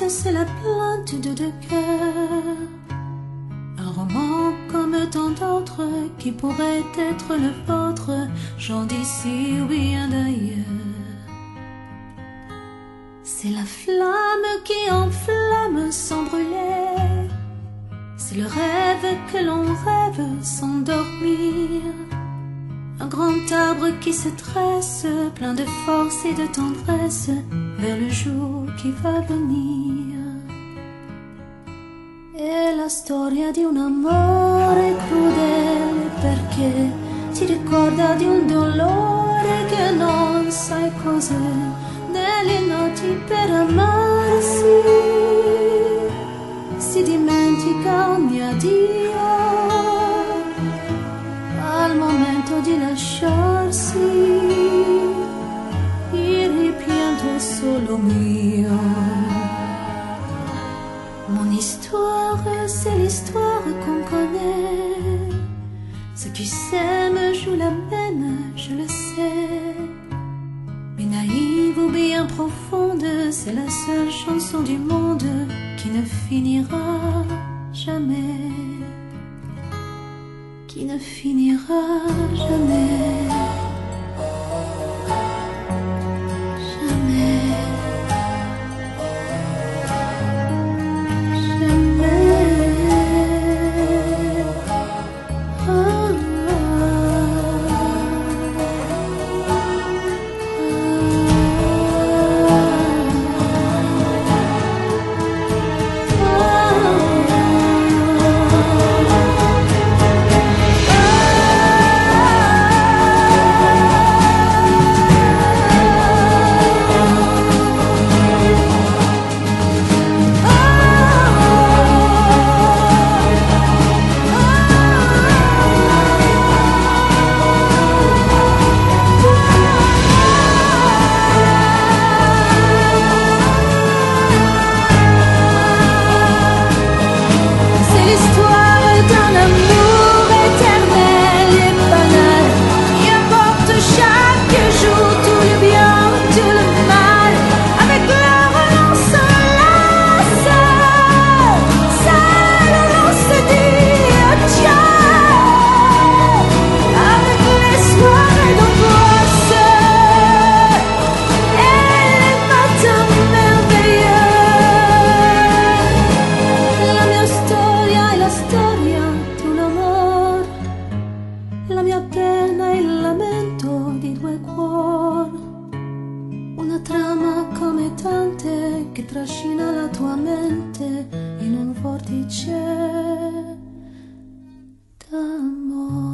c'est la plainte de deux cœurs. Un roman comme tant d'autres qui pourrait être le vôtre, gens d'ici ou bien d'ailleurs. C'est la flamme qui enflamme sans brûler. C'est le rêve que l'on rêve sans dormir. Un grand arbre qui se tresse, plein de force et de tendresse, vers le jour qui va venir. È la storia di un amore crudele perché ti ricorda di un dolore che non sai cos'è, delle notti per amarsi, si dimentica ogni addio al momento di lasciarsi, il rimpianto è solo mio. Mon histoire, c'est l'histoire qu'on connaît. Ceux qui s'aiment jouent la même, je le sais. Mais naïve ou bien profonde, c'est la seule chanson du monde qui ne finira jamais. Qui ne finira jamais. La mia pena è il lamento di due cuori, una trama come tante che trascina la tua mente in un vortice d'amore.